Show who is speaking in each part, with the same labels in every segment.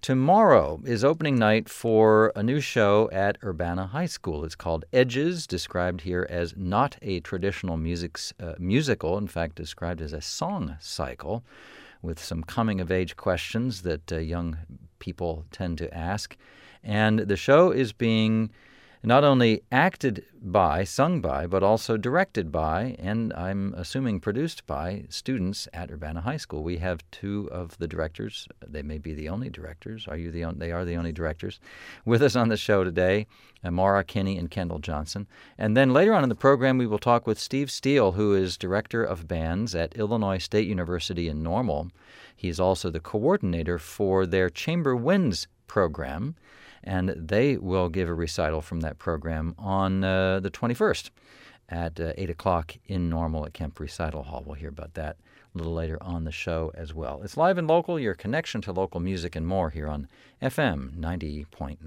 Speaker 1: Tomorrow is opening night for a new show at Urbana High School. It's called Edges, described here as not a traditional musical, in fact, described as a song cycle with some coming-of-age questions that young people tend to ask. And the show is being not only acted by, sung by, but also directed by, and I'm assuming produced by, students at Urbana High School. We have two of the directors. They may be the only directors. They are the only directors with us on the show today, Maura Kinney and Kendall Johnson. And then later on in the program, we will talk with Steve Steele, who is director of bands at Illinois State University in Normal. He's also the coordinator for their Chamber Winds program, and they will give a recital from that program on the 21st at 8 o'clock in Normal at Kemp Recital Hall. We'll hear about that a little later on the show as well. It's Live and Local, your connection to local music and more here on FM 90.9.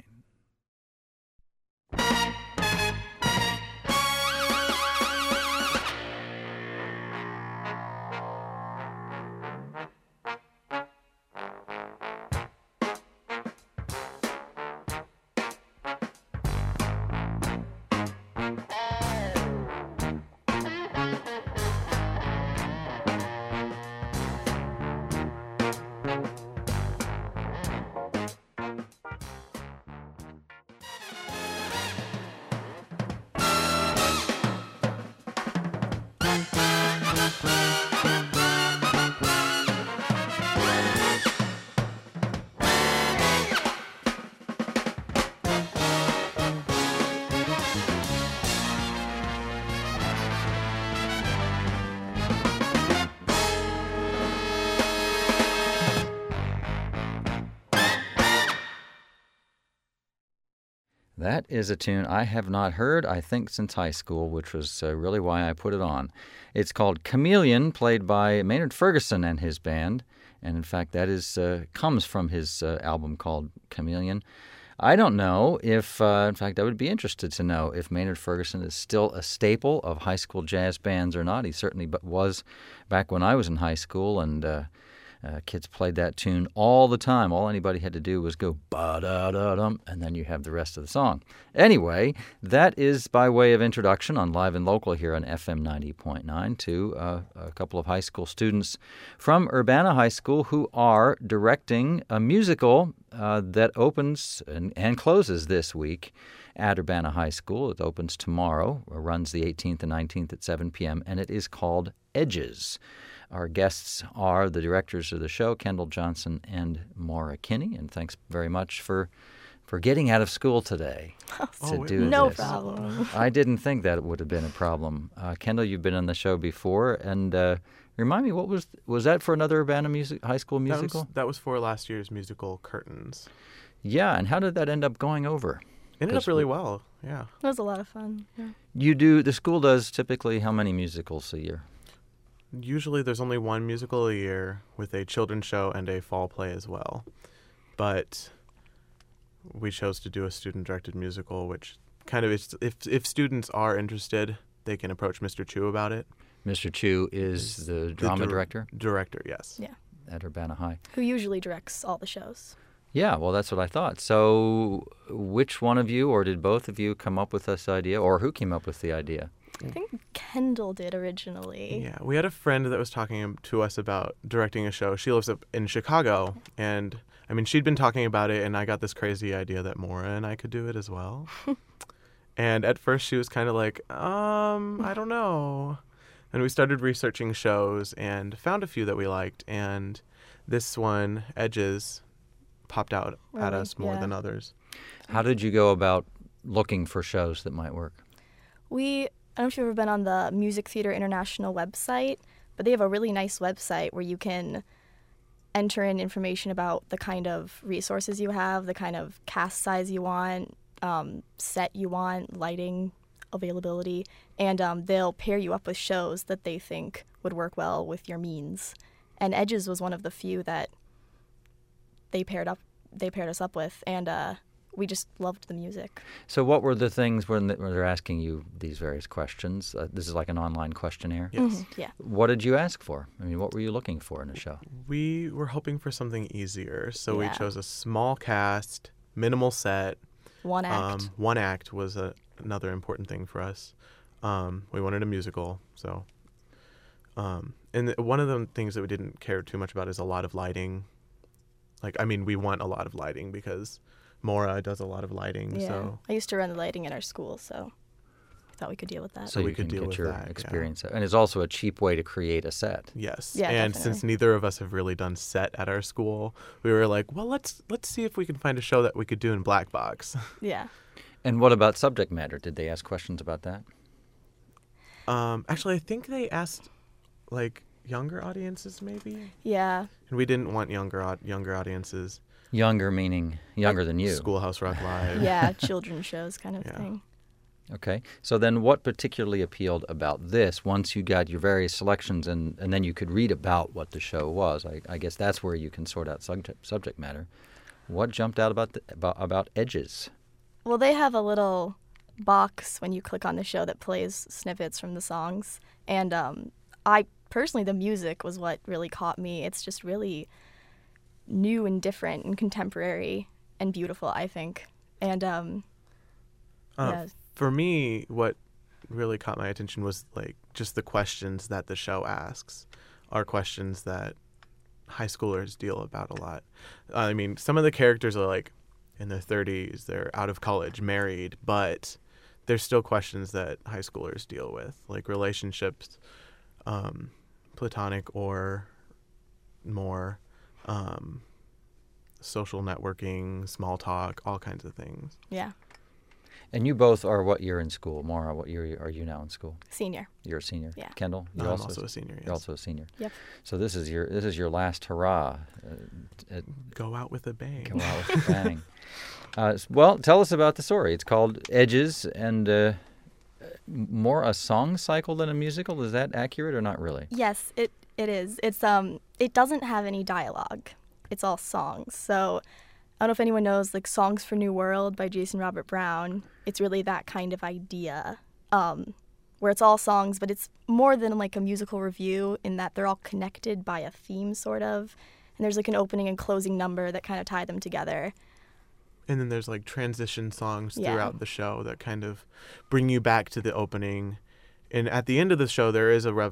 Speaker 1: That is a tune I have not heard, I think, since high school, which was really why I put it on. It's called Chameleon, played by Maynard Ferguson and his band, and in fact that is comes from his album called Chameleon. I don't know if, in fact, I would be interested to know if Maynard Ferguson is still a staple of high school jazz bands or not. He certainly was back when I was in high school, and kids played that tune all the time. All anybody had to do was go ba-da-da-dum, and then you have the rest of the song. Anyway, that is by way of introduction on Live and Local here on FM 90.9 to a couple of high school students from Urbana High School who are directing a musical that opens and closes this week at Urbana High School. It opens tomorrow, runs the 18th and 19th at 7 p.m., and it is called Edges. Our guests are the directors of the show, Kendall Johnson and Maura Kinney, and thanks very much for getting out of school today to do
Speaker 2: no
Speaker 1: this.
Speaker 2: No problem.
Speaker 1: I didn't think that would have been a problem. Kendall, you've been on the show before, and remind me, what was that for another Urbana high school musical?
Speaker 3: That was for last year's musical Curtains.
Speaker 1: Yeah, and how did that end up going over?
Speaker 3: Ended up really well, yeah.
Speaker 2: It was a lot of fun, yeah.
Speaker 1: The school does typically how many musicals a year?
Speaker 3: Usually there's only one musical a year with a children's show and a fall play as well. But we chose to do a student-directed musical, which kind of is, if students are interested, they can approach Mr. Chu about it.
Speaker 1: Mr. Chu is the drama director?
Speaker 3: Director, yes.
Speaker 2: Yeah.
Speaker 1: At Urbana High.
Speaker 2: Who usually directs all the shows.
Speaker 1: Yeah, well, that's what I thought. So which one of you, or did both of you come up with this idea, or who came up with the idea?
Speaker 2: I think Kendall did originally.
Speaker 3: Yeah, we had a friend that was talking to us about directing a show. She lives up in Chicago, and I mean, she'd been talking about it, and I got this crazy idea that Maura and I could do it as well. And at first she was kind of like, I don't know. And we started researching shows and found a few that we liked, and this one, Edges, popped out at us more than others.
Speaker 1: How did you go about looking for shows that might work?
Speaker 2: I don't know if you've ever been on the Music Theater International website, but they have a really nice website where you can enter in information about the kind of resources you have, the kind of cast size you want, set you want, lighting availability, and they'll pair you up with shows that they think would work well with your means. And Edges was one of the few that they paired us up with, and we just loved the music.
Speaker 1: So what were the things when they're asking you these various questions? This is like an online questionnaire.
Speaker 3: Yes.
Speaker 2: Yeah.
Speaker 1: What did you ask for? I mean, what were you looking for in a show?
Speaker 3: We were hoping for something easier, so we
Speaker 2: Yeah.
Speaker 3: chose a small cast, minimal set.
Speaker 2: One act.
Speaker 3: One act was another important thing for us. We wanted a musical, so. One of the things that we didn't care too much about is a lot of lighting. We want a lot of lighting because Maura does a lot of lighting.
Speaker 2: Yeah.
Speaker 3: So
Speaker 2: I used to run the lighting in our school, so I thought we could deal with that.
Speaker 1: So
Speaker 3: we
Speaker 1: you
Speaker 3: could
Speaker 1: can
Speaker 3: deal
Speaker 1: get
Speaker 3: with
Speaker 1: your
Speaker 3: that, yeah.
Speaker 1: experience. And it's also a cheap way to create a set.
Speaker 3: yes,
Speaker 2: Yeah,
Speaker 3: and
Speaker 2: definitely.
Speaker 3: since neither of us have really done set at our school, we were like, well, let's see if we can find a show that we could do in Black Box.
Speaker 2: Yeah.
Speaker 1: And what about subject matter? Did they ask questions about that?
Speaker 3: Actually, I think they asked younger audiences maybe,
Speaker 2: Yeah.
Speaker 3: and we didn't want younger audiences.
Speaker 1: Younger meaning younger than you.
Speaker 3: Schoolhouse Rock Live.
Speaker 2: Yeah, children's shows kind of
Speaker 3: Yeah.
Speaker 2: thing.
Speaker 1: Okay. So then what particularly appealed about this once you got your various selections and then you could read about what the show was? I guess that's where you can sort out subject matter. What jumped out about Edges?
Speaker 2: Well, they have a little box when you click on the show that plays snippets from the songs. And I personally, the music was what really caught me. It's just really new and different and contemporary and beautiful, I think. And yeah.
Speaker 3: For me, what really caught my attention was just the questions that the show asks are questions that high schoolers deal about a lot. I mean, some of the characters are in their 30s, they're out of college, married, but there's still questions that high schoolers deal with, like relationships, platonic or more, social networking, small talk, all kinds of things.
Speaker 2: Yeah.
Speaker 1: And you both are what year in school? Maura, what year are you now in school?
Speaker 2: Senior.
Speaker 1: You're a senior.
Speaker 2: Yeah.
Speaker 1: Kendall,
Speaker 3: I'm also a senior.
Speaker 1: You're
Speaker 3: Yes.
Speaker 1: also a senior.
Speaker 2: Yep.
Speaker 1: So this is your last hurrah.
Speaker 3: Go out with a bang.
Speaker 1: Go out with a bang. Well, tell us about the story. It's called Edges, and more a song cycle than a musical. Is that accurate or not really?
Speaker 2: Yes, it is. It's it doesn't have any dialogue. It's all songs. So I don't know if anyone knows Songs for New World by Jason Robert Brown. It's really that kind of idea, where it's all songs, but it's more than a musical review in that they're all connected by a theme, sort of. And there's an opening and closing number that kind of tie them together.
Speaker 3: And then there's transition songs
Speaker 2: Yeah.
Speaker 3: throughout the show that kind of bring you back to the opening. And at the end of the show, there is a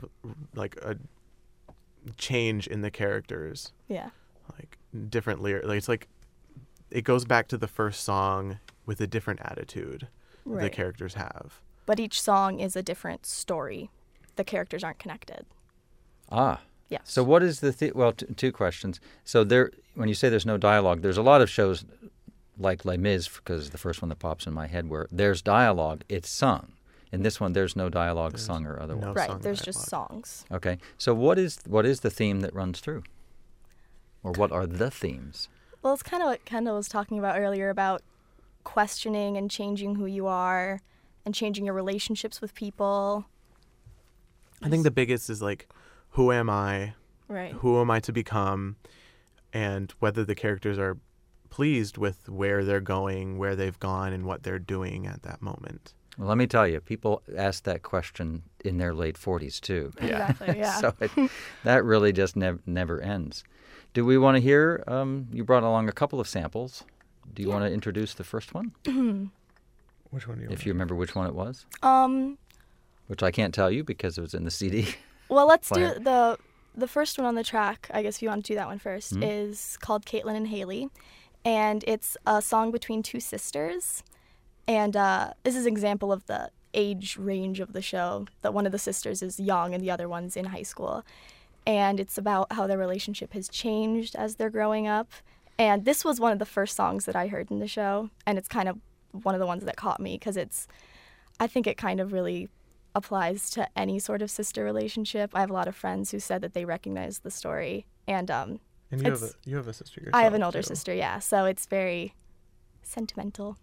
Speaker 3: change in the characters,
Speaker 2: Yeah.
Speaker 3: different lyrics. It goes back to the first song with a different attitude the
Speaker 2: Right.
Speaker 3: characters have.
Speaker 2: But each song is a different story. The characters aren't connected.
Speaker 1: Ah.
Speaker 2: Yes.
Speaker 1: So what is two questions. So when you say there's no dialogue, there's a lot of shows like Les Mis, because the first one that pops in my head, where there's dialogue, it's sung. In this one, there's no dialogue sung or otherwise.
Speaker 3: no
Speaker 2: Right.
Speaker 3: song
Speaker 2: There's just
Speaker 3: dialogue.
Speaker 2: songs.
Speaker 1: Okay. So what is the theme that runs through? Or what are the themes?
Speaker 2: Well, it's kind of what Kendall was talking about earlier about questioning and changing who you are and changing your relationships with people.
Speaker 3: I think the biggest is who am I?
Speaker 2: Right.
Speaker 3: Who am I to become? And whether the characters are pleased with where they're going, where they've gone, and what they're doing at that moment.
Speaker 1: Well, let me tell you, people ask that question in their late 40s, too.
Speaker 2: Exactly, yeah.
Speaker 1: So that really just never ends. Do we want to hear, you brought along a couple of samples. Do you want to introduce the first one?
Speaker 3: Which one do you
Speaker 1: If you remember which one it was?
Speaker 2: Um,
Speaker 1: Which I can't tell you because it was in the CD.
Speaker 2: well, let's
Speaker 1: Player.
Speaker 2: do the first one on the track, I guess if you want to do that one first,
Speaker 1: Mm-hmm.
Speaker 2: is called Caitlin and Haley. And it's a song between two sisters. And this is an example of the age range of the show, that one of the sisters is young and the other one's in high school. And it's about how their relationship has changed as they're growing up. And this was one of the first songs that I heard in the show, and it's kind of one of the ones that caught me because I think it kind of really applies to any sort of sister relationship. I have a lot of friends who said that they recognize the story, and
Speaker 3: And you have a sister yourself.
Speaker 2: I have an older
Speaker 3: too.
Speaker 2: sister, yeah, so it's very sentimental.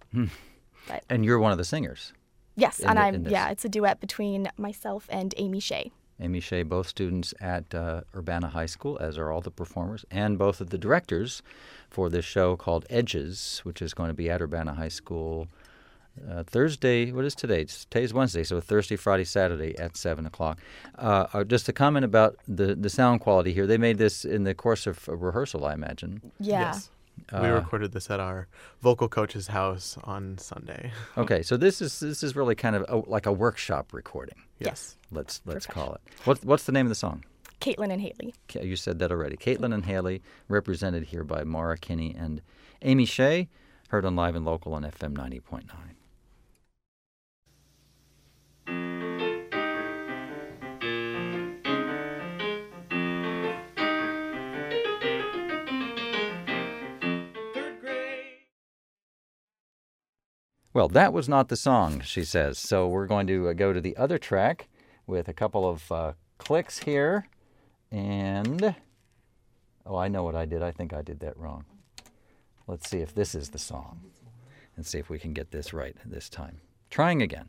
Speaker 1: And you're one of the singers.
Speaker 2: Yes,
Speaker 1: In
Speaker 2: and
Speaker 1: the-
Speaker 2: I'm
Speaker 1: in this.
Speaker 2: yeah, it's a duet between myself and Amy Shea.
Speaker 1: Amy Shea, both students at Urbana High School, as are all the performers, and both of the directors for this show called Edges, which is going to be at Urbana High School Thursday. What is today? Today's Wednesday, so Thursday, Friday, Saturday at 7 o'clock. Just a comment about the sound quality here. They made this in the course of a rehearsal, I imagine.
Speaker 2: Yeah.
Speaker 3: Yes. We recorded this at our vocal coach's house on Sunday.
Speaker 1: Okay, so this is really kind of like a workshop recording.
Speaker 3: Yes.
Speaker 1: Let's call it. What's the name of the song?
Speaker 2: Caitlin and Haley.
Speaker 1: You said that already. Caitlin and Haley, represented here by Mara Kinney and Amy Shea, heard on Live and Local on FM 90.9. Well, that was not the song, she says. So we're going to go to the other track with a couple of clicks here. And, I know what I did. I think I did that wrong. Let's see if this is the song and see if we can get this right this time. Trying again.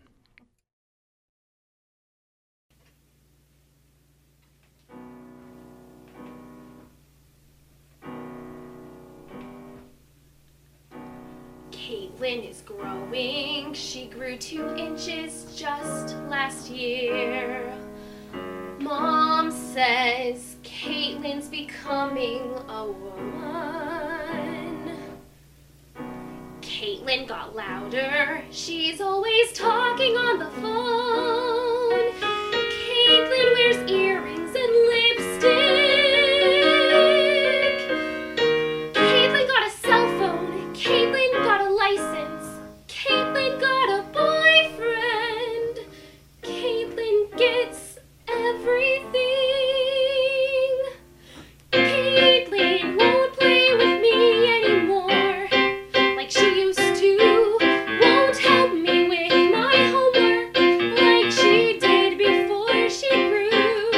Speaker 4: Caitlin is growing. She grew 2 inches just last year. Mom says Caitlin's becoming a woman. Caitlin got louder. She's always talking on the phone. Caitlin wears earrings and lipstick. Caitlin got a cell phone. Caitlin got a license. Caitlin got a boyfriend. Caitlin gets everything. Caitlin won't play with me anymore like she used to. Won't help me with my homework like she did before she grew.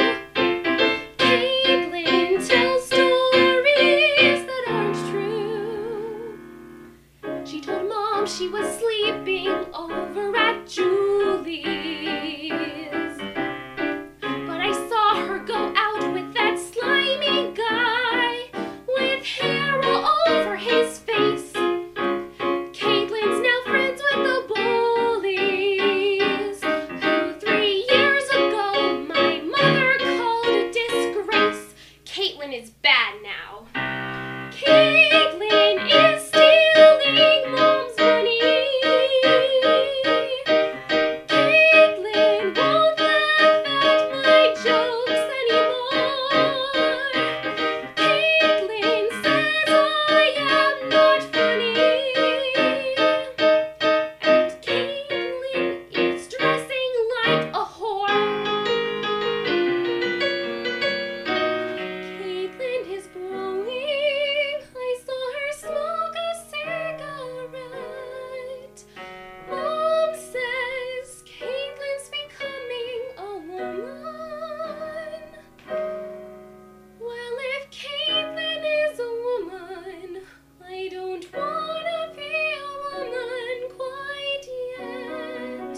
Speaker 4: Caitlin tells stories that aren't true. She told Mom she was sleeping over at Julie's. But I saw her go out with that slimy guy with hair all over his face. Caitlin's now friends with the bullies, who 3 years ago my mother called a disgrace. Caitlin is bad now. Caitlin is stealing Mom's money. Caitlin won't laugh at my jokes anymore. Caitlin says I am not funny. And Caitlin is dressing like a whore. Caitlin is growing. I saw her smoke a cigarette. Mom says Caitlin's becoming a woman. Well, if Caitlin is a woman, I don't wanna be a woman quite yet.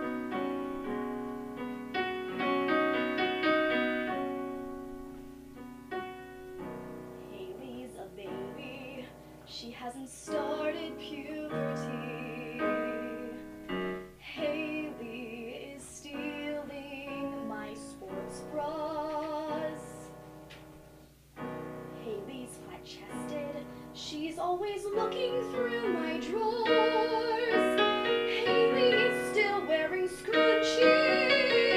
Speaker 4: Haley's a baby. She hasn't started puberty. Haley is stealing my sports bras. Haley's flat-chested. She's always looking through my drawers. Haley is still wearing scrunchies.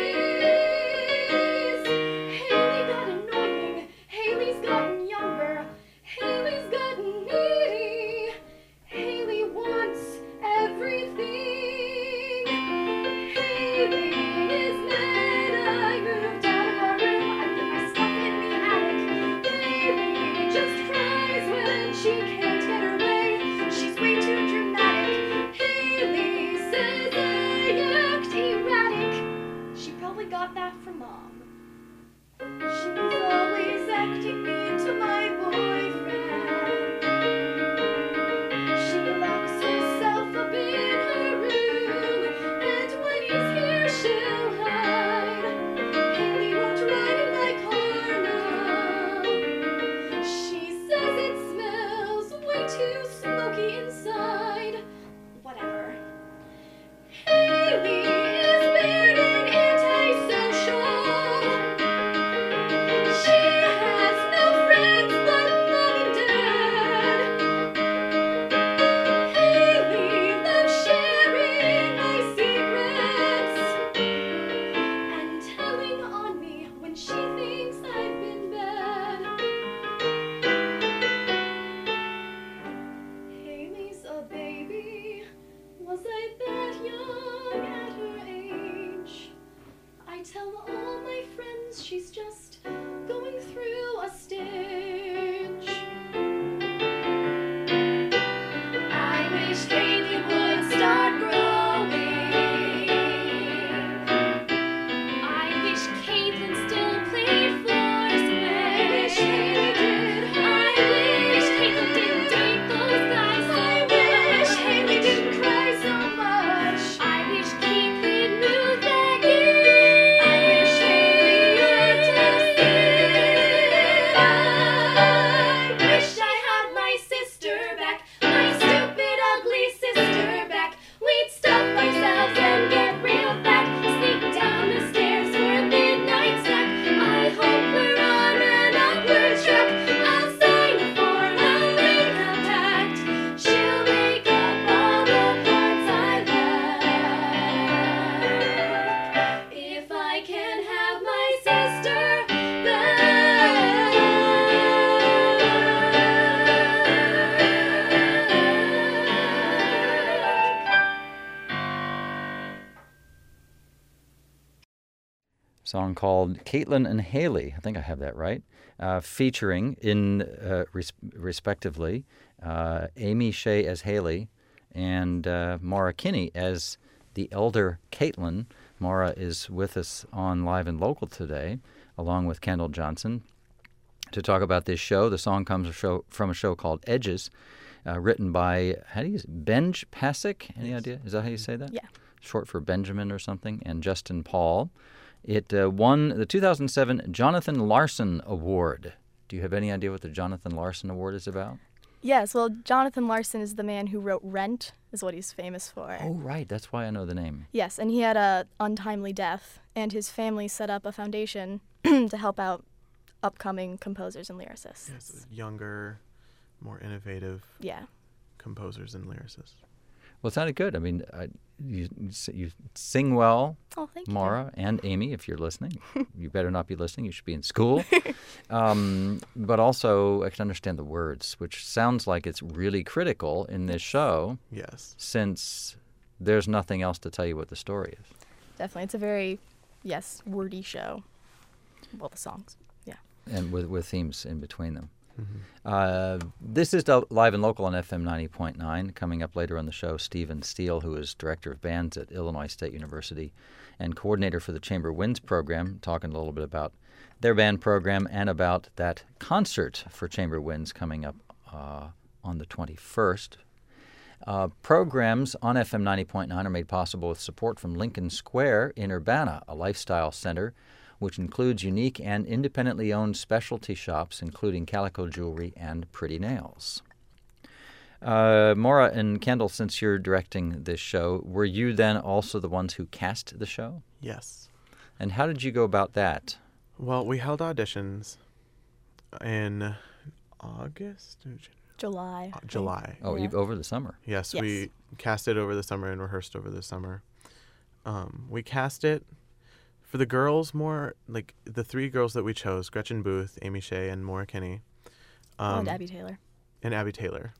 Speaker 4: Haley got annoying. Haley's gotten younger. Haley's gotten needy. Haley wants everything. Haley is mad I moved out of our room. I put my stuff in the attic. Haley just cries when she can't get her way. She's way too dramatic. Haley says I act erratic.
Speaker 1: Song called Caitlin and Haley. I think I have that right. Featuring respectively Amy Shea as Haley and Maura Kinney as the elder Caitlin. Maura is with us on Live and Local today, along with Kendall Johnson, to talk about this show. The song comes from a show called Edges, written by, Benj Pasek? Any idea? Is that how you say that?
Speaker 2: Yeah.
Speaker 1: Short for Benjamin or something, and Justin Paul. It won the 2007 Jonathan Larson Award. Do you have any idea what the Jonathan Larson Award is about?
Speaker 2: Yes, well, Jonathan Larson is the man who wrote Rent, is what he's famous for.
Speaker 1: Oh, right. That's why I know the name.
Speaker 2: Yes, and he had a untimely death, and his family set up a foundation to help out upcoming composers and lyricists.
Speaker 3: Yes, younger, more innovative
Speaker 2: Yeah.
Speaker 3: composers and lyricists.
Speaker 1: Well, it sounded good. I mean, you sing well,
Speaker 2: Oh, thank you.
Speaker 1: Maura and Amy, if you're listening. You better not be listening. You should be in school. But also, I can understand the words, which sounds like it's really critical in this show,
Speaker 3: Yes.
Speaker 1: since there's nothing else to tell you what the story is.
Speaker 2: Definitely. It's a very, wordy show. Well, the songs. Yeah.
Speaker 1: And with themes in between them.
Speaker 3: Mm-hmm.
Speaker 1: This is Live and Local on FM 90.9. Coming up later on the show, Stephen Steele, who is Director of Bands at Illinois State University and Coordinator for the Chamber Winds program, talking a little bit about their band program and about that concert for Chamber Winds coming up on the 21st. Programs on FM 90.9 are made possible with support from Lincoln Square in Urbana, a lifestyle center which includes unique and independently owned specialty shops, including calico jewelry and pretty nails. Maura and Kendall, since you're directing this show, were you then also the ones who cast the show?
Speaker 3: Yes.
Speaker 1: And how did you go about that?
Speaker 3: Well, we held auditions in August?
Speaker 2: July.
Speaker 3: July.
Speaker 1: Oh,
Speaker 2: Yeah.
Speaker 1: over the summer.
Speaker 3: Yes,
Speaker 2: Yes.
Speaker 3: we cast it over the summer and rehearsed over the summer. We cast it for the girls more, like the three girls that we chose, Gretchen Booth, Amy Shea, and Maura Kinney.
Speaker 2: And Abby Taylor.
Speaker 3: And Abby Taylor.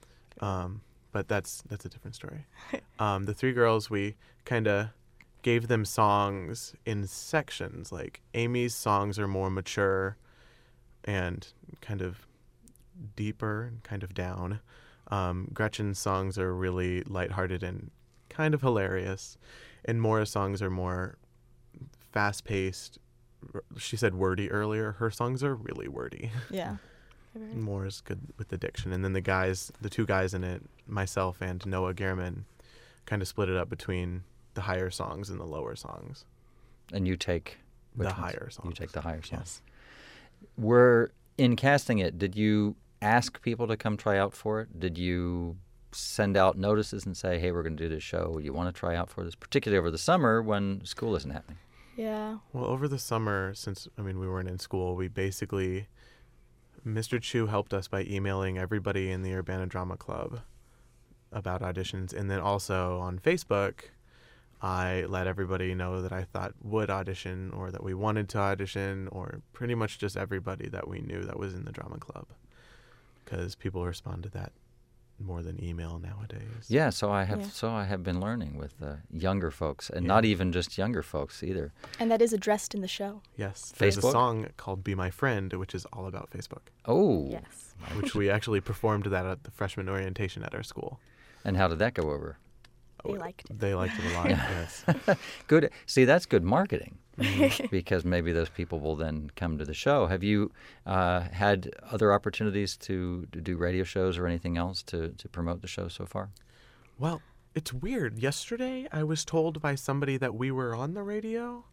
Speaker 3: But that's a different story. The three girls, we kind of gave them songs in sections. Like Amy's songs are more mature and kind of deeper and kind of down. Gretchen's songs are really lighthearted and kind of hilarious. And Maura's songs are more fast-paced. She said wordy earlier. Her songs are really wordy.
Speaker 2: Yeah.
Speaker 3: Maura's good with the diction. And then the two guys in it, myself and Noah Gehrman, kind of split it up between the higher songs and the lower songs.
Speaker 1: And you take which
Speaker 3: The
Speaker 1: ones?
Speaker 3: higher songs.
Speaker 1: You take the higher songs.
Speaker 3: Yes.
Speaker 1: In casting it, did you ask people to come try out for it? Did you send out notices and say, hey, we're going to do this show. You want to try out for this, particularly over the summer when school isn't happening?
Speaker 2: Yeah.
Speaker 3: Well, over the summer, since, we weren't in school, we basically, Mr. Chu helped us by emailing everybody in the Urbana Drama Club about auditions. And then also on Facebook, I let everybody know that I thought would audition or that we wanted to audition, or pretty much just everybody that we knew that was in the drama club, because people respond to that more than email nowadays.
Speaker 1: Yeah, so I have
Speaker 2: Yeah.
Speaker 1: been learning with younger folks, and
Speaker 3: Yeah.
Speaker 1: not even just younger folks either.
Speaker 2: And that is addressed in the show.
Speaker 3: Yes. There's
Speaker 1: Facebook?
Speaker 3: a song called Be My Friend, which is all about Facebook,
Speaker 1: Oh,
Speaker 2: Yes.
Speaker 3: which we actually performed that at the freshman orientation at our school.
Speaker 1: and how did that go over?
Speaker 2: They liked it.
Speaker 3: They liked it a lot, yes.
Speaker 1: Good. See, that's good marketing because maybe those people will then come to the show. Have you had other opportunities to do radio shows or anything else to promote the show so far?
Speaker 3: Well, it's weird. Yesterday, I was told by somebody that we were on the radio.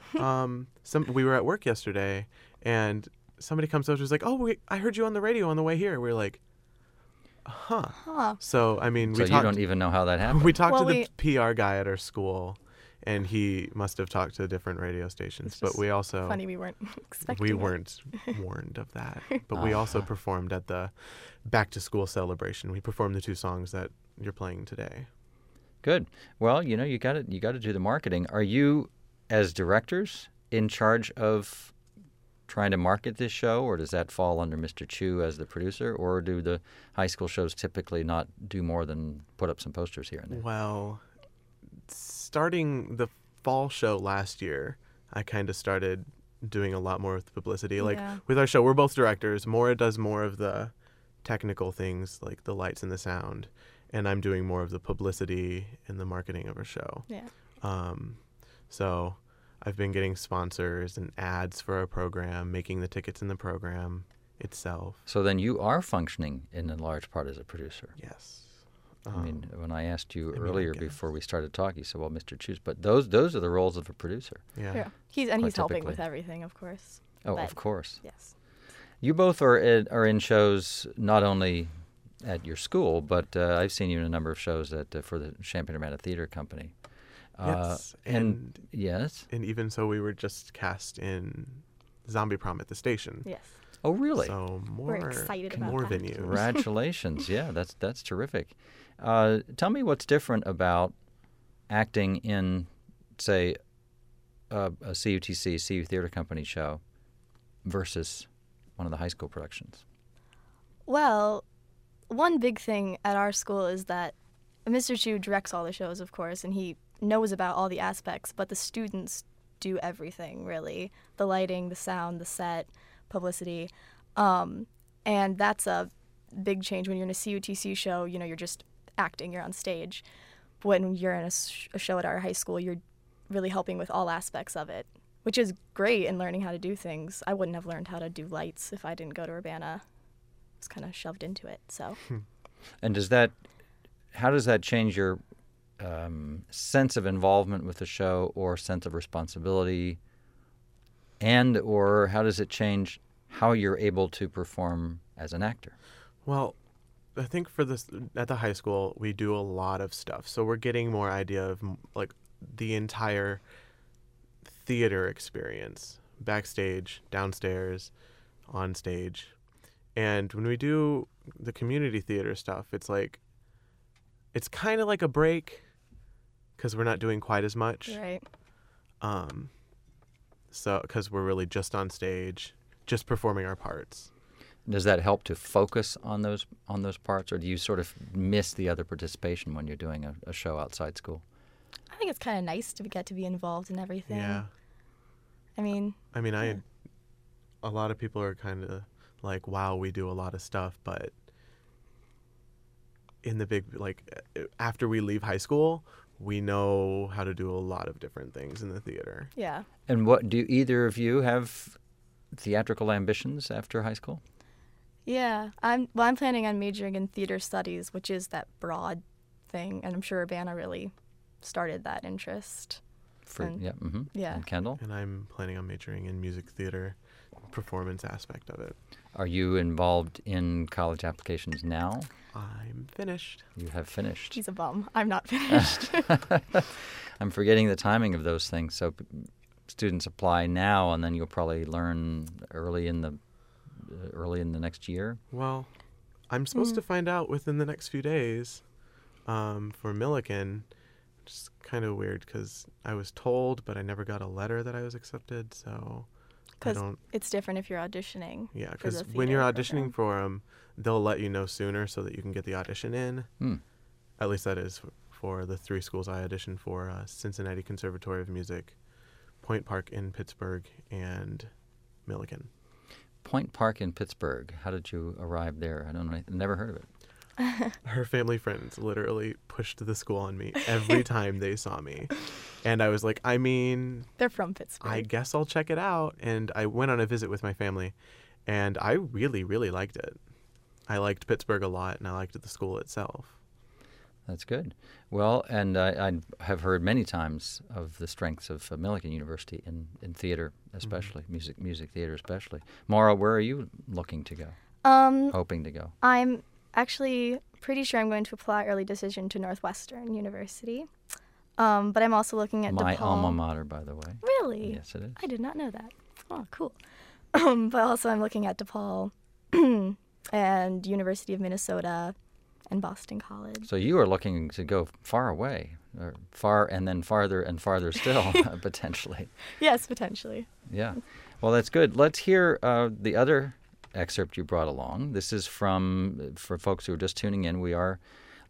Speaker 3: We were at work yesterday, and somebody comes up and was like, "Oh, I heard you on the radio on the way here." We're like, "Huh."
Speaker 2: Huh.
Speaker 3: So,
Speaker 1: So
Speaker 3: we
Speaker 1: you
Speaker 3: talked.
Speaker 1: don't even know how that happened.
Speaker 3: We talked
Speaker 2: Well,
Speaker 3: to the PR guy at our school, and he must have talked to different radio stations.
Speaker 2: It's
Speaker 3: But
Speaker 2: just
Speaker 3: we also
Speaker 2: Funny we weren't expecting
Speaker 3: we
Speaker 2: it.
Speaker 3: weren't warned of that. But we also performed at the back to school celebration. We performed the two songs that you're playing today.
Speaker 1: Good. Well, you got to do the marketing. Are you, as directors, in charge of trying to market this show, or does that fall under Mr. Chu as the producer, or do the high school shows typically not do more than put up some posters here and there?
Speaker 3: Well, starting the fall show last year, I kind of started doing a lot more with publicity. Like
Speaker 2: Yeah.
Speaker 3: with our show, we're both directors. Maura does more of the technical things, like the lights and the sound, and I'm doing more of the publicity and the marketing of our show.
Speaker 2: Yeah.
Speaker 3: So I've been getting sponsors and ads for our program, making the tickets in the program itself.
Speaker 1: So then you are functioning in a large part as a producer.
Speaker 3: Yes.
Speaker 1: I mean, when I asked you
Speaker 3: I
Speaker 1: earlier
Speaker 3: guess.
Speaker 1: before we started talking, you said, well, Mr. Choose. But those are the roles of a producer.
Speaker 3: Yeah.
Speaker 2: Yeah. He's
Speaker 1: Quite
Speaker 2: helping
Speaker 1: typically.
Speaker 2: with everything, of course.
Speaker 1: Oh,
Speaker 2: But-
Speaker 1: of course.
Speaker 2: Yes.
Speaker 1: You both are in shows not only at your school, but I've seen you in a number of shows for the Champaign-Urbana Theater Company.
Speaker 3: Yes.
Speaker 1: And yes.
Speaker 3: And even so, we were just cast in Zombie Prom at the station.
Speaker 2: Yes.
Speaker 1: Oh, really?
Speaker 3: So more,
Speaker 2: excited about
Speaker 3: more
Speaker 2: that.
Speaker 3: venues.
Speaker 1: Congratulations. Yeah, that's terrific. Tell me what's different about acting in, say, a CUTC, CU Theater Company show versus one of the high school productions.
Speaker 2: Well, one big thing at our school is that Mr. Chu directs all the shows, of course, and he knows about all the aspects, but the students do everything, really. The lighting, the sound, the set, publicity. And that's a big change when you're in a CUTC show. You know, you're just acting, you're on stage. But when you're in a show at our high school, you're really helping with all aspects of it, which is great in learning how to do things. I wouldn't have learned how to do lights if I didn't go to Urbana. I was kind of shoved into it, so.
Speaker 1: And how does that change your sense of involvement with the show or sense of responsibility? And or how does it change how you're able to perform as an actor?
Speaker 3: Well, I think for this at the high school, we do a lot of stuff. So we're getting more idea of like the entire theater experience, backstage, downstairs, on stage. And when we do the community theater stuff, it's kind of like a break because we're not doing quite as much.
Speaker 2: Right.
Speaker 3: So because we're really just on stage, just performing our parts.
Speaker 1: Does that help to focus on those parts, or do you sort of miss the other participation when you're doing a show outside school?
Speaker 2: I think it's kind of nice to get to be involved in everything.
Speaker 3: Yeah.
Speaker 2: I mean,
Speaker 3: A lot of people are kind of like, wow, we do a lot of stuff, but in the big, after we leave high school, we know how to do a lot of different things in the theater.
Speaker 2: yeah.
Speaker 1: And what do either of you have theatrical ambitions after high school?
Speaker 2: Yeah. I'm planning on majoring in theater studies, which is that broad thing, and I'm sure Urbana really started that interest. And- Yeah.
Speaker 1: And Kendall,
Speaker 3: And I'm planning on majoring in music theater, performance aspect of it.
Speaker 1: are you involved in college applications now?
Speaker 3: I'm finished.
Speaker 1: You have finished.
Speaker 2: He's a bum. I'm not finished.
Speaker 1: I'm forgetting the timing of those things. So students apply now, and then you'll probably learn early in the next year.
Speaker 3: Well, I'm supposed to find out within the next few days for Milliken. Which is kind of weird because I was told, but I never got a letter that I was accepted. So I
Speaker 2: Because
Speaker 3: don't.
Speaker 2: it's different if you're auditioning.
Speaker 3: Yeah,
Speaker 2: for
Speaker 3: because
Speaker 2: the
Speaker 3: when you're
Speaker 2: theater
Speaker 3: auditioning
Speaker 2: program.
Speaker 3: for them, they'll let you know sooner so that you can get the audition in.
Speaker 1: Hmm.
Speaker 3: At least that is for the 3 schools I auditioned for: Cincinnati Conservatory of Music, Point Park in Pittsburgh, and Milliken.
Speaker 1: Point Park in Pittsburgh. How did you arrive there? I don't know. Never heard of it.
Speaker 3: Her family friends literally pushed the school on me every time they saw me. And I was like,
Speaker 2: They're from Pittsburgh.
Speaker 3: I guess I'll check it out. And I went on a visit with my family, and I really, really liked it. I liked Pittsburgh a lot, and I liked the school itself.
Speaker 1: That's good. Well, and I have heard many times of the strengths of Milliken University in theater, especially music theater, especially. Maura, where are you looking to go? Hoping to go?
Speaker 2: I'm actually pretty sure I'm going to apply early decision to Northwestern University. But I'm also looking at
Speaker 1: My
Speaker 2: DePaul.
Speaker 1: alma mater, by the way.
Speaker 2: Really?
Speaker 1: Yes, it is.
Speaker 2: I did not know that. Oh, cool. But also I'm looking at DePaul and University of Minnesota and Boston College.
Speaker 1: So you are looking to go far away, or far and then farther and farther still, potentially.
Speaker 2: Yes, potentially.
Speaker 1: Yeah. Well, that's good. Let's hear the other excerpt you brought along. This is for folks who are just tuning in, we are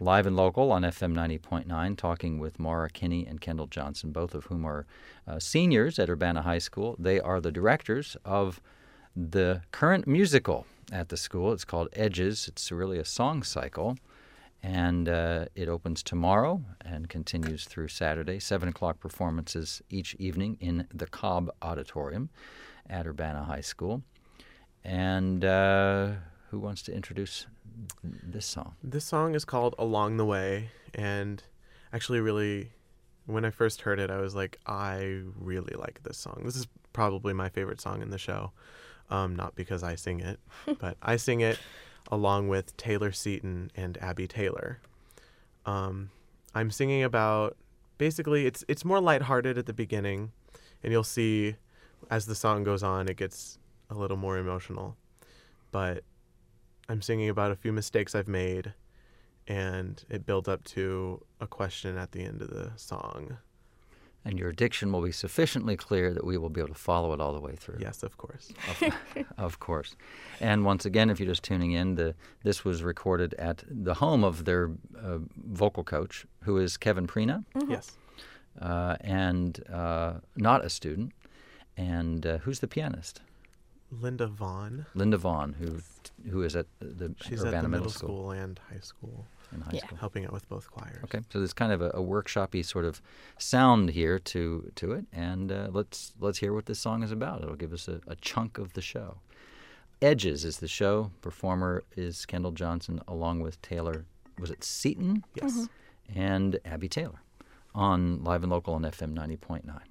Speaker 1: Live and Local on FM 90.9, talking with Mara Kinney and Kendall Johnson, both of whom are seniors at Urbana High School. They are the directors of the current musical at the school. It's called Edges. It's really a song cycle, and it opens tomorrow and continues through Saturday. 7 o'clock performances each evening in the Cobb Auditorium at Urbana High School. And who wants to introduce this song?
Speaker 3: This song is called Along the Way, and actually really, when I first heard it, I was like, I really like this song. This is probably my favorite song in the show, not because I sing it, but I sing it along with Taylor Seton and Abby Taylor. I'm singing about, basically, it's more lighthearted at the beginning, and you'll see as the song goes on, it gets a little more emotional, but I'm singing about a few mistakes I've made, and it builds up to a question at the end of the song.
Speaker 1: And your diction will be sufficiently clear that we will be able to follow it all the way through.
Speaker 3: Yes, of course.
Speaker 1: Of course. And once again, if you're just tuning in, this was recorded at the home of their vocal coach, who is Kevin Prina.
Speaker 3: Yes.
Speaker 1: And not a student. And who's the pianist?
Speaker 3: Linda Vaughn.
Speaker 1: Linda Vaughn, who is at the
Speaker 3: She's
Speaker 1: Urbana
Speaker 3: at the
Speaker 1: Middle
Speaker 3: middle
Speaker 1: School.
Speaker 3: school and high school,
Speaker 1: In high
Speaker 2: Yeah.
Speaker 1: school.
Speaker 3: helping out with both choirs.
Speaker 1: Okay, so there's kind of a workshop-y sort of sound here to it, and let's hear what this song is about. It'll give us a chunk of the show. Edges is the show. Performer is Kendall Johnson, along with Taylor, was it Seton?
Speaker 3: Yes.
Speaker 1: And Abby Taylor, on Live and Local on FM 90.9.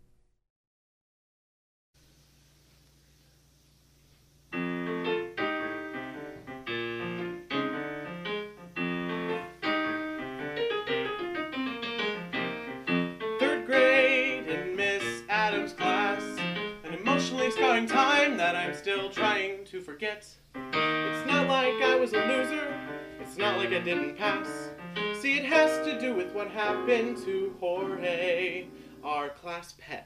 Speaker 3: Third grade in Miss Adams' class, an emotionally scarring time that I'm still trying to forget. It's not like I was a loser, it's not like I didn't pass. See, it has to do with what happened to Jorge, our class pet.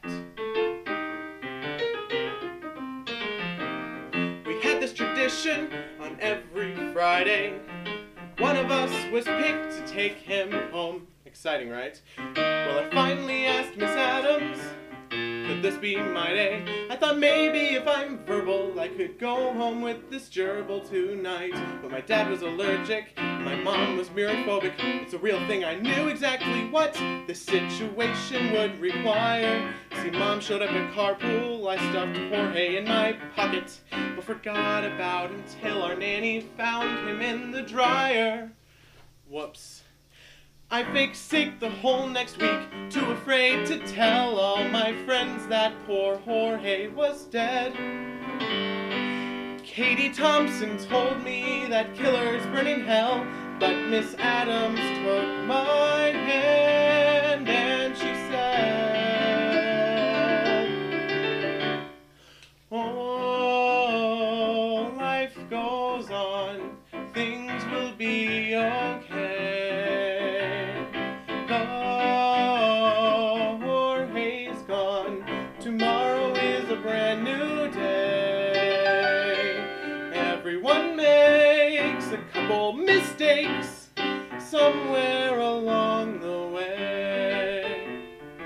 Speaker 3: We had this tradition on every Friday. One of us was picked to take him home. Exciting, right? Well, I finally asked Miss Adams, could this be my day? I thought maybe if I'm verbal, I could go home with this gerbil tonight. But my dad was allergic, my mom was mirrorphobic. It's a real thing, I knew exactly what this situation would require. See, Mom showed up at carpool, I stuffed Jorge in my pocket, but forgot about him till our nanny found him in the dryer. Whoops. I faked sick the whole next week, too afraid to tell all my friends that poor Jorge was dead. Katie Thompson told me that killers burn in hell, but Miss Adams took my hand and she said, oh, life goes on, things will be okay. Jorge's gone, tomorrow is a brand new day. Everyone makes a couple mistakes somewhere along the way.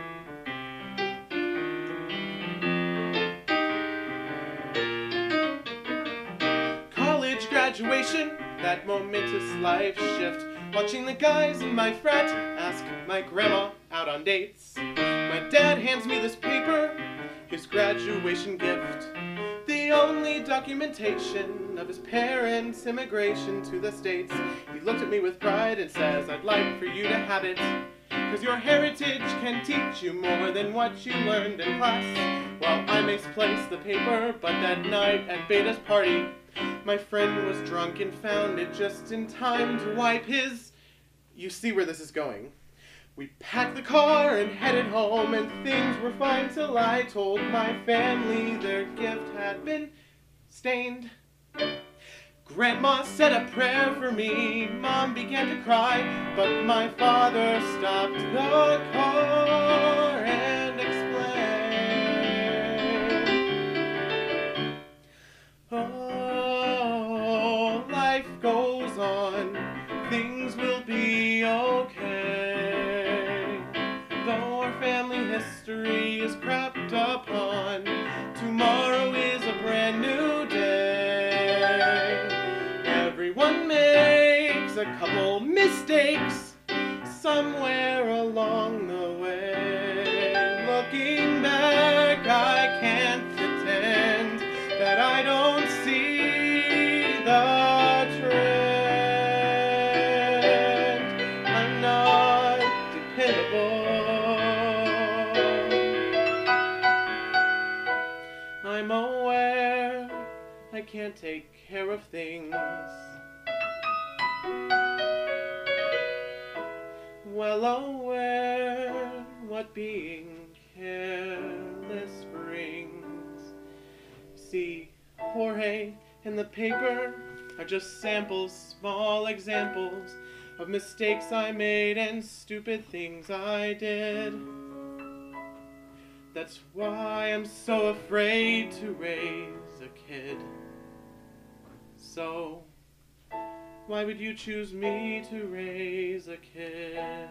Speaker 3: College graduation, that momentous life shift. Watching the guys in my frat ask my grandma out on dates. My dad hands me this paper, his graduation gift. The only documentation of his parents' immigration to the States. He looked at me with pride and says, I'd like for you to have it, 'cause your heritage can teach you more than what you learned in class. Well, I misplaced the paper, but that night at Beta's party, my friend was drunk and found it just in time to wipe his... You see where this is going. We packed the car and headed home, and things were fine till I told my family their gift had been stained. Grandma said a prayer for me, Mom began to cry, but my father stopped the car and explained, oh, life goes on, things will be little mistakes somewhere along the way. Looking back, I can't pretend that I don't see the trend. I'm not dependable. I'm aware I can't take care of things. Well aware what being careless brings. See, Jorge and the paper are just samples, small examples of mistakes I made and stupid things I did. That's why I'm so afraid to raise a kid. So, why would you choose me to raise a kid?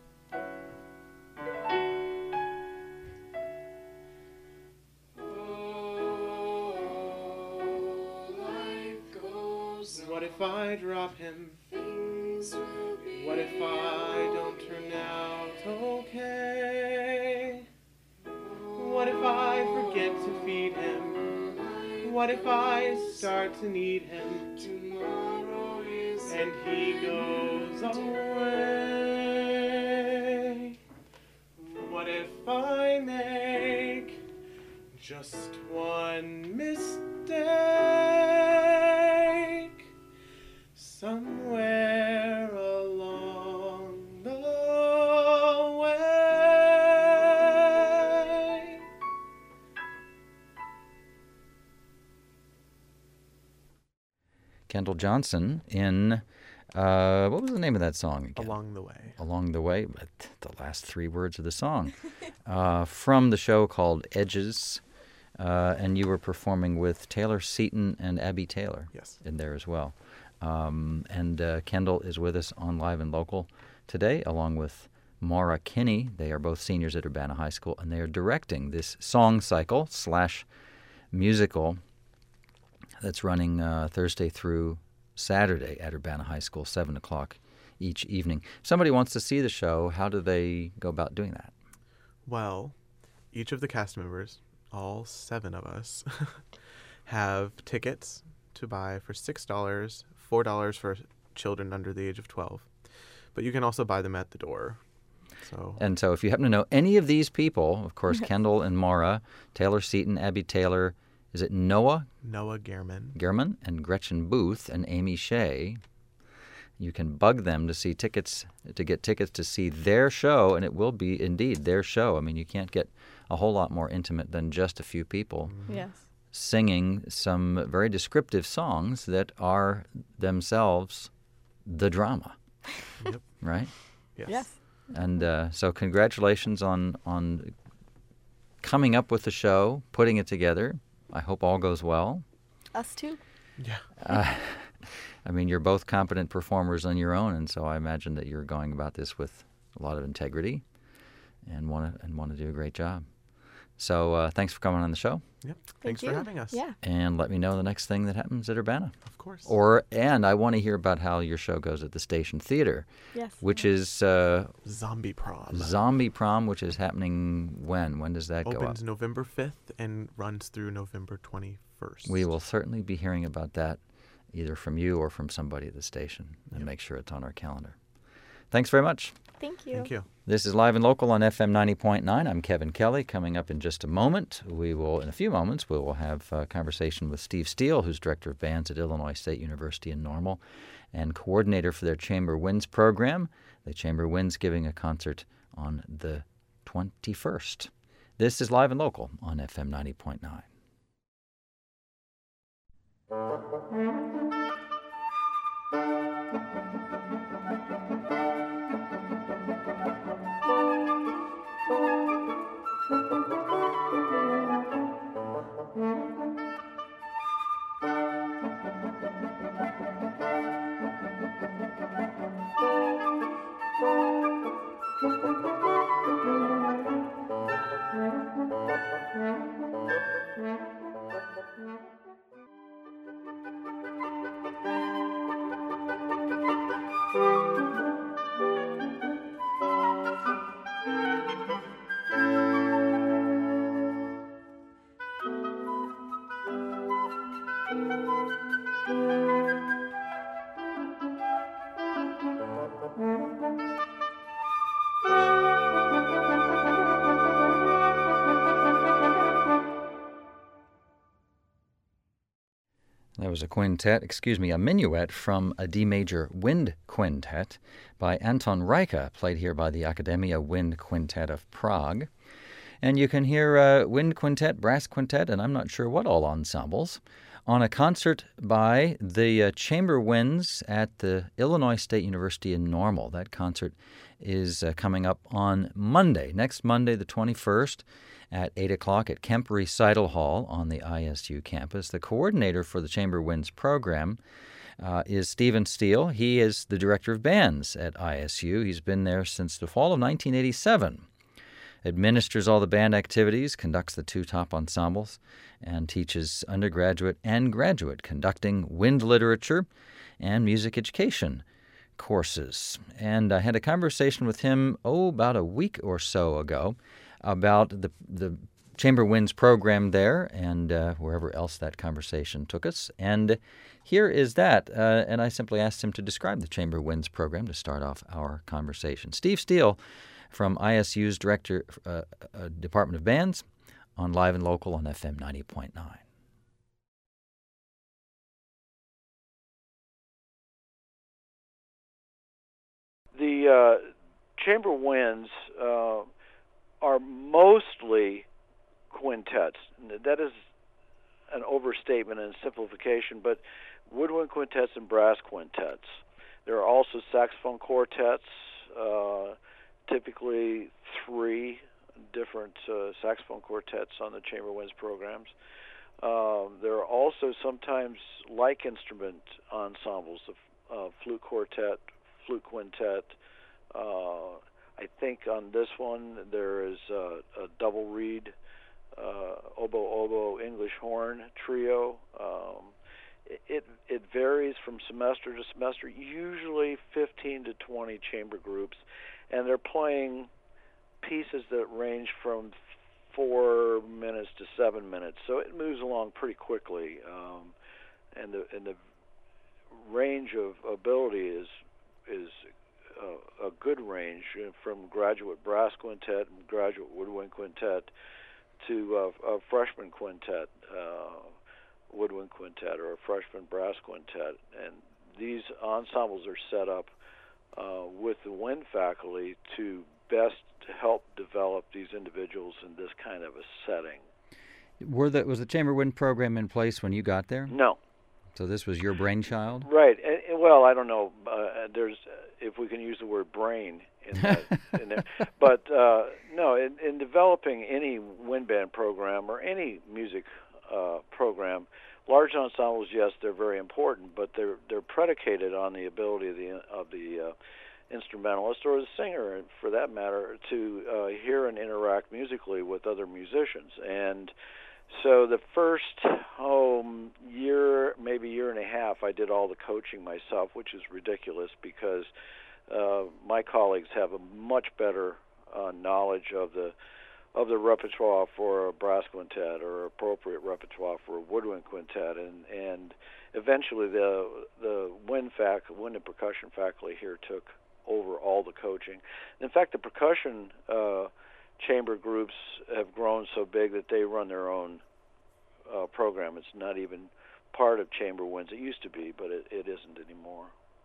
Speaker 4: Oh, life goes on.
Speaker 3: What if I drop him?
Speaker 4: Things will be
Speaker 3: What if I don't turn out okay? What if I forget to feed him? What if I start to need him?
Speaker 4: tomorrow is
Speaker 3: And he goes away. What if I make just one mistake somewhere along the way?
Speaker 1: Kendall Johnson in, what was the name of that song again?
Speaker 3: Along the way.
Speaker 1: Along the Way, but the last three words of the song. From the show called Edges, and you were performing with Taylor Seton and Abby Taylor
Speaker 3: Yes.
Speaker 1: in there as well. And Kendall is with us on Live and Local today, along with Maura Kinney. They are both seniors at Urbana High School, and they are directing this song cycle / musical that's running Thursday through Saturday at Urbana High School, 7 o'clock each evening. If somebody wants to see the show, how do they go about doing that?
Speaker 3: Well, each of the cast members, all 7 of us, have tickets to buy for $6, $4 for children under the age of 12. But you can also buy them at the door. So
Speaker 1: And so if you happen to know any of these people, of course, Kendall and Maura, Taylor Seton, Abby Taylor, is it Noah
Speaker 3: Noah Gehrman.
Speaker 1: Gehrman, and Gretchen Booth, and Amy Shea, you can bug them to see tickets, to get tickets to see their show, and it will be indeed their show. I mean, you can't get a whole lot more intimate than just a few people
Speaker 2: Yes.
Speaker 1: singing some very descriptive songs that are themselves the drama,
Speaker 3: Yep.
Speaker 1: right?
Speaker 3: Yes.
Speaker 2: Yes.
Speaker 1: And so congratulations on coming up with the show, putting it together. I hope all goes well.
Speaker 2: Us too.
Speaker 3: Yeah.
Speaker 1: I mean, you're both competent performers on your own, and so I imagine that you're going about this with a lot of integrity and want to do a great job. So thanks for coming on the show,
Speaker 3: Yep.
Speaker 2: Thank
Speaker 3: Thanks
Speaker 2: you.
Speaker 3: for having us.
Speaker 2: Yeah.
Speaker 1: and let me know the next thing that happens at Urbana.
Speaker 3: Of course.
Speaker 1: And I want to hear about how your show goes at the Station Theater,
Speaker 2: Yes.
Speaker 1: which is
Speaker 3: Zombie Prom.
Speaker 1: Zombie Prom, which is happening when? When does that go up?
Speaker 3: Opens November 5th and runs through November 21st.
Speaker 1: We will certainly be hearing about that either from you or from somebody at the station, and make sure it's on our calendar. Thanks very much.
Speaker 2: Thank you.
Speaker 3: Thank you.
Speaker 1: This is Live and Local on FM 90.9. I'm Kevin Kelly. Coming up in just a moment, in a few moments, we will have a conversation with Steve Steele, who's director of bands at Illinois State University in Normal and coordinator for their Chamber Winds program. The Chamber Winds giving a concert on the 21st. This is Live and Local on FM 90.9.
Speaker 4: Thank you.
Speaker 1: That was a minuet from a D major wind quintet by Anton Reicha, played here by the Akademia Wind Quintet of Prague. And you can hear wind quintet, brass quintet, and I'm not sure what all ensembles on a concert by the chamber winds at the Illinois State University in Normal. That concert is coming up on Monday, next Monday, the 21st, at 8 o'clock at Kemp Recital Hall on the ISU campus. The coordinator for the Chamber Winds program is Stephen Steele. He is the director of bands at ISU. He's been there since the fall of 1987. Administers all the band activities, conducts the two top ensembles, and teaches undergraduate and graduate conducting, wind literature, and music education courses. And I had a conversation with him, about a week or so ago, about the Chamber Winds program there and wherever else that conversation took us. And here is that. And I simply asked him to describe the Chamber Winds program to start off our conversation. Steve Steele from ISU's Department of Bands on Live and Local on FM 90.9.
Speaker 5: The Chamber Winds are mostly quintets. That is an overstatement and simplification, but woodwind quintets and brass quintets. There are also saxophone quartets, typically 3 different saxophone quartets on the Chamber Winds programs. There are also sometimes like instrument ensembles, flute quartet, flute quintet. I think on this one there is a double reed, oboe, English horn trio. It varies from semester to semester, usually 15 to 20 chamber groups, and they're playing pieces that range from 4 minutes to 7 minutes, so it moves along pretty quickly, and the range of ability is a good range, from graduate brass quintet and graduate woodwind quintet to a freshman quintet, woodwind quintet, or a freshman brass quintet. And these ensembles are set up with the wind faculty to best help develop these individuals in this kind of a setting.
Speaker 1: Was the Chamber Wind program in place when you got there?
Speaker 5: No.
Speaker 1: So this was your brainchild?
Speaker 5: Right. Well, I don't know. There's, if we can use the word brain in there. But no, in developing any wind band program or any music program, large ensembles, yes, they're very important, but they're predicated on the ability of the instrumentalist or the singer, for that matter, to hear and interact musically with other musicians. And so the first year, maybe year and a half, I did all the coaching myself, which is ridiculous because my colleagues have a much better knowledge of the repertoire for a brass quintet or appropriate repertoire for a woodwind quintet, and eventually the wind and percussion faculty here took over all the coaching. In fact, the percussion chamber groups have grown so big that they run their own program. It's not even part of Chamber Winds. It used to be, but it isn't anymore.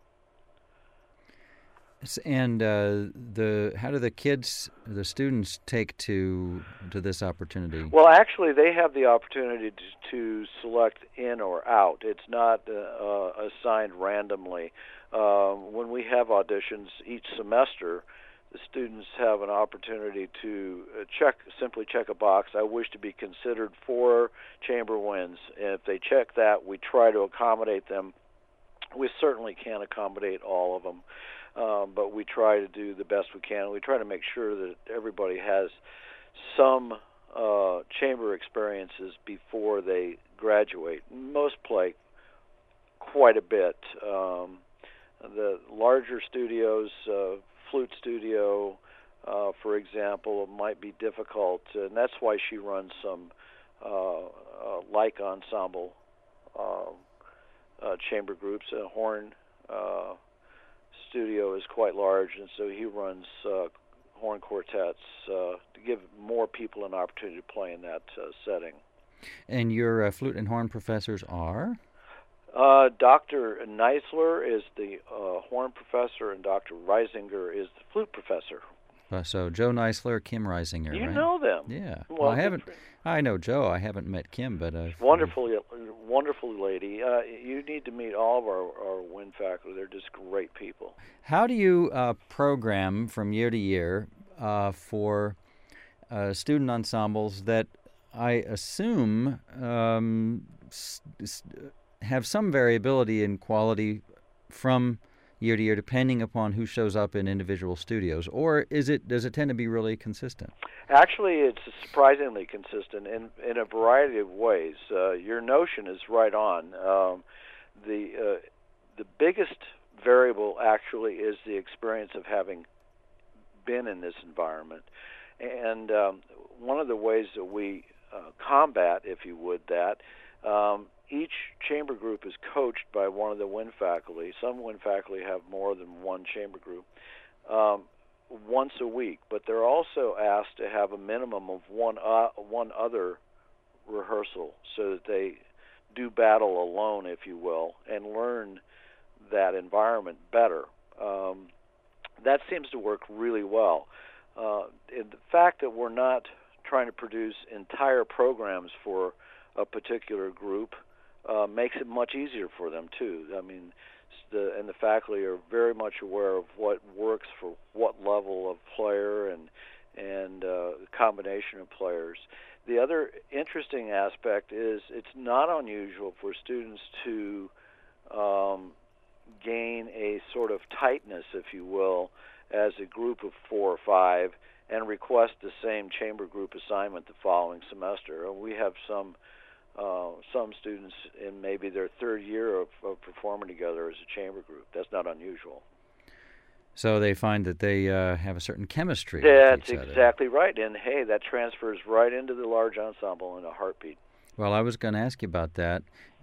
Speaker 1: And how do the students take to this opportunity?
Speaker 5: Well, actually, they have the opportunity to select in or out. It's not assigned randomly. When we have auditions each semester, the students have an opportunity to simply check a box. I wish to be considered for Chamber Winds. And if they check that, we try to accommodate them. We certainly can't accommodate all of them, but we try to do the best we can. We try to make sure that everybody has some chamber experiences before they graduate. Most play quite a bit. The larger studios, flute studio, for example, might be difficult, and that's why she runs some like ensemble chamber groups. Horn studio is quite large, and so he runs horn quartets to give more people an opportunity to play in that setting.
Speaker 1: And your flute and horn professors are?
Speaker 5: Dr. Neisler is the horn professor, and Dr. Reisinger is the flute professor.
Speaker 1: So Joe Neisler, Kim Reisinger,
Speaker 5: You
Speaker 1: right?
Speaker 5: know them.
Speaker 1: Yeah.
Speaker 5: Well,
Speaker 1: I haven't. I know Joe. I haven't met Kim, but
Speaker 5: wonderful lady. You need to meet all of our wind faculty. They're just great people.
Speaker 1: How do you program from year to year for student ensembles that I assume have some variability in quality from year to year, depending upon who shows up in individual studios, or does it tend to be really consistent?
Speaker 5: Actually, it's surprisingly consistent in a variety of ways. Your notion is right on. The biggest variable actually is the experience of having been in this environment, and one of the ways that we combat, if you would, that each chamber group is coached by one of the wind faculty. Some wind faculty have more than one chamber group once a week, but they're also asked to have a minimum of one other rehearsal so that they do battle alone, if you will, and learn that environment better. That seems to work really well. The fact that we're not trying to produce entire programs for a particular group makes it much easier for them too. I mean, the faculty are very much aware of what works for what level of player and combination of players. The other interesting aspect is it's not unusual for students to gain a sort of tightness, if you will, as a group of 4 or 5 and request the same chamber group assignment the following semester. And we have some students in maybe their 3rd year of performing together as a chamber group. That's not unusual.
Speaker 1: So they find that they have a certain chemistry
Speaker 5: That's
Speaker 1: with each
Speaker 5: exactly right. And, hey, that transfers right into the large ensemble in a heartbeat.
Speaker 1: Well, I was going to ask you about that.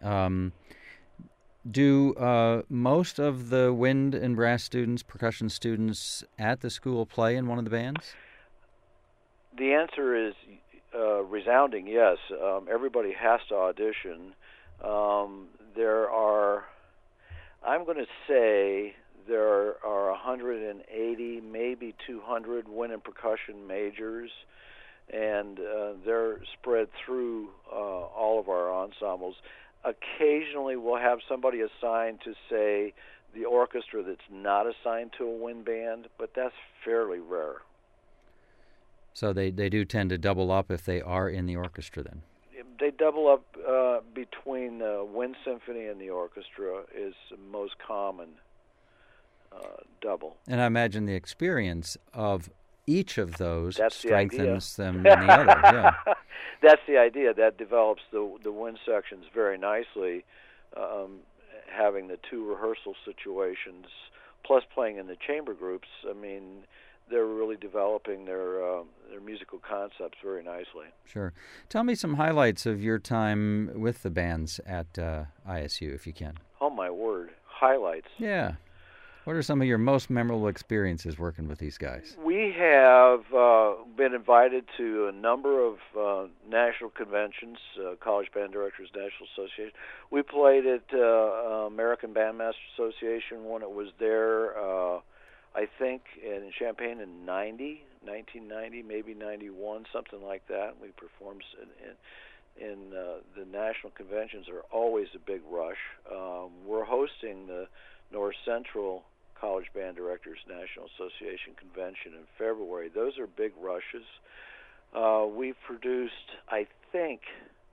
Speaker 1: Do most of the wind and brass students, percussion students at the school play in one of the bands?
Speaker 5: The answer is resounding yes. Everybody has to audition. There are, I'm going to say, there are 180, maybe 200 wind and percussion majors, and they're spread through all of our ensembles. Occasionally we'll have somebody assigned to, say, the orchestra that's not assigned to a wind band, but that's fairly rare.
Speaker 1: So they do tend to double up if they are in the orchestra then?
Speaker 5: They double up between the wind symphony and the orchestra is the most common double.
Speaker 1: And I imagine the experience of each of those strengthens
Speaker 5: the
Speaker 1: them in the other. Yeah.
Speaker 5: That's the idea. That develops the wind sections very nicely, having the 2 rehearsal situations, plus playing in the chamber groups. I mean, they're really developing their musical concepts very nicely.
Speaker 1: Sure. Tell me some highlights of your time with the bands at ISU, if you can.
Speaker 5: Oh, my word. Highlights.
Speaker 1: Yeah. What are some of your most memorable experiences working with these guys?
Speaker 5: We have been invited to a number of national conventions, College Band Directors National Association. We played at American Bandmaster Association when it was there, I think, in Champaign in 1990, maybe 91, something like that. We performed in the national conventions are always a big rush. We're hosting the North Central College Band Directors National Association Convention in February. Those are big rushes. We've produced, I think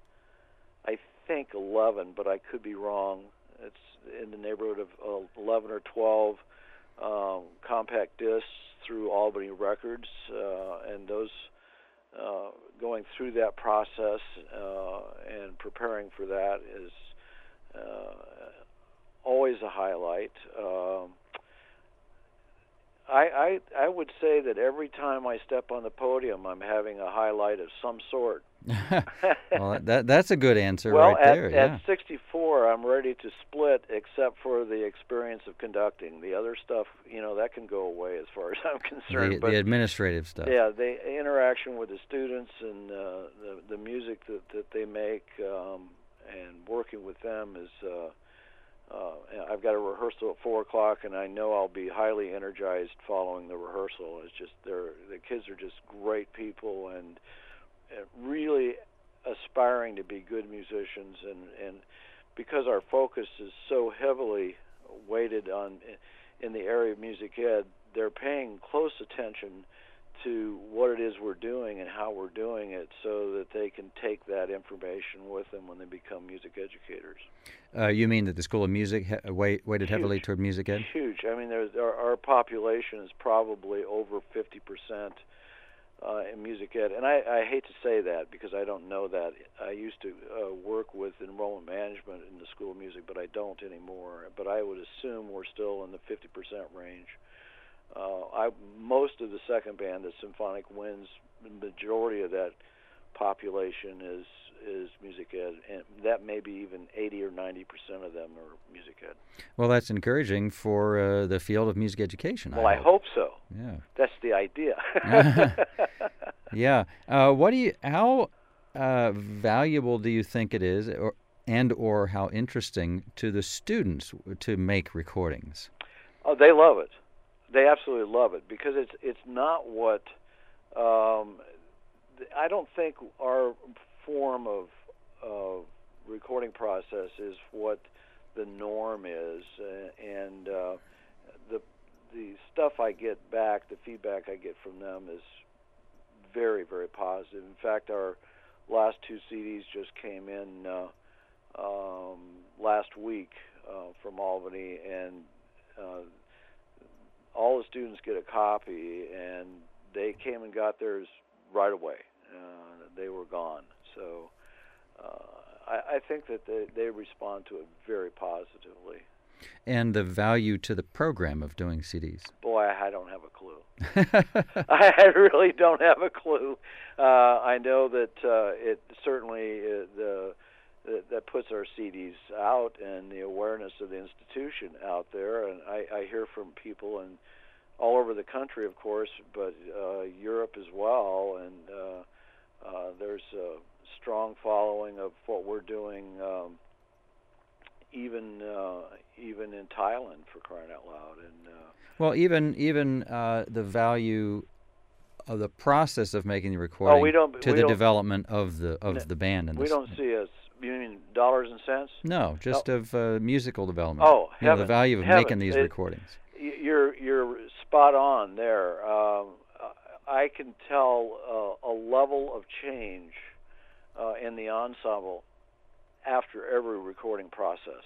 Speaker 5: 11, but I could be wrong. It's in the neighborhood of 11 or 12 compact discs through Albany Records, and those going through that process and preparing for that is always a highlight. I would say that every time I step on the podium, I'm having a highlight of some sort.
Speaker 1: Well, that's a good answer
Speaker 5: Well,
Speaker 1: right there. Yeah.
Speaker 5: at 64, I'm ready to split, except for the experience of conducting. The other stuff, that can go away as far as I'm concerned.
Speaker 1: The administrative stuff.
Speaker 5: Yeah, the interaction with the students and the music that they make, and working with them is. I've got a rehearsal at 4:00, and I know I'll be highly energized following the rehearsal. It's just the kids are just great people and really aspiring to be good musicians, and because our focus is so heavily weighted on in the area of music ed, they're paying close attention to what it is we're doing and how we're doing it, so that they can take that information with them when they become music educators.
Speaker 1: You mean that the School of Music weighted heavily
Speaker 5: Huge.
Speaker 1: toward music ed?
Speaker 5: Huge. I mean, our population is probably over 50% in music ed, and I hate to say that because I don't know that. I used to work with enrollment management in the School of Music, but I don't anymore. But I would assume we're still in the 50% range. Most of the second band, the Symphonic Winds, the majority of that population is music ed, and that may be even 80 or 90% of them are music ed.
Speaker 1: Well, that's encouraging for the field of music education.
Speaker 5: Well, I hope so.
Speaker 1: Yeah.
Speaker 5: That's the idea.
Speaker 1: Yeah. How valuable do you think it is, or how interesting to the students to make recordings?
Speaker 5: Oh, they love it. They absolutely love it because it's not what I don't think our form of recording process is what the norm is, and the stuff I get back, the feedback I get from them is very, very positive. In fact, our last 2 CDs just came in last week from Albany, and all the students get a copy, and they came and got theirs right away. They were gone. So I think that they respond to it very positively.
Speaker 1: And the value to the program of doing CDs?
Speaker 5: Boy, I don't have a clue. I really don't have a clue. I know that it certainly that puts our CDs out and the awareness of the institution out there. And I hear from people and all over the country, of course, but Europe as well. And there's a strong following of what we're doing, even in Thailand, for crying out loud. And
Speaker 1: well, even the value of the process of making the recording the development of the band.
Speaker 5: We don't see us. You mean dollars and cents?
Speaker 1: No, just of musical development.
Speaker 5: Oh,
Speaker 1: the value of making these recordings.
Speaker 5: You're spot on there. I can tell a level of change in the ensemble after every recording process,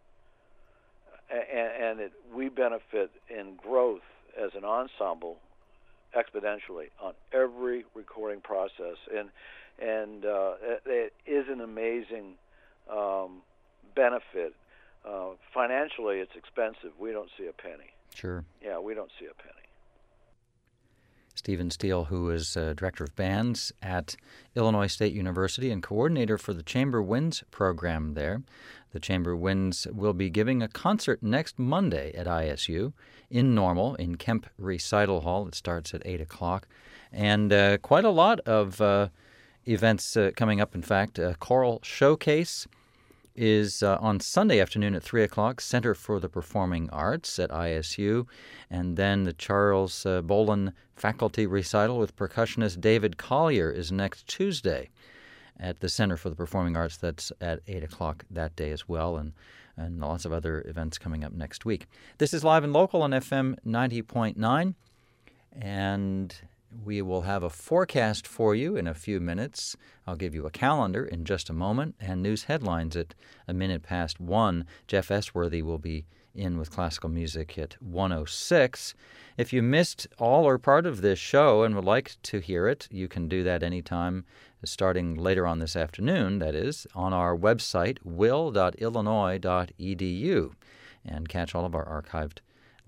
Speaker 5: and we benefit in growth as an ensemble exponentially on every recording process, and it is an amazing benefit. Financially, it's expensive. We don't see a penny.
Speaker 1: Sure.
Speaker 5: Yeah, we don't see a penny.
Speaker 1: Stephen Steele, who is Director of Bands at Illinois State University and coordinator for the Chamber Winds program there. The Chamber Winds will be giving a concert next Monday at ISU in Normal in Kemp Recital Hall. It starts at 8 o'clock. And quite a lot of events coming up. In fact, a choral showcase is on Sunday afternoon at 3 o'clock, Center for the Performing Arts at ISU, and then the Charles Bolan Faculty Recital with percussionist David Collier is next Tuesday at the Center for the Performing Arts. That's at 8 o'clock that day as well, and lots of other events coming up next week. This is Live and Local on FM 90.9, and we will have a forecast for you in a few minutes. I'll give you a calendar in just a moment, and news headlines at 1:01. Jeff Esworthy will be in with classical music at 1:06. If you missed all or part of this show and would like to hear it, you can do that anytime, starting later on this afternoon, that is, on our website, will.illinois.edu, and catch all of our archived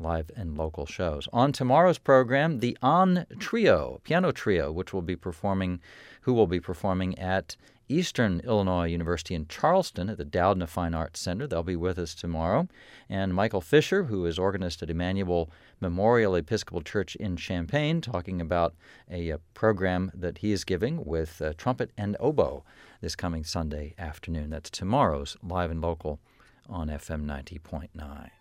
Speaker 1: live and local shows. On tomorrow's program, the On Trio, piano trio, who will be performing at Eastern Illinois University in Charleston at the Doudna Fine Arts Center. They'll be with us tomorrow. And Michael Fisher, who is organist at Emmanuel Memorial Episcopal Church in Champaign, talking about a program that he is giving with trumpet and oboe this coming Sunday afternoon. That's tomorrow's Live and Local on FM 90.9.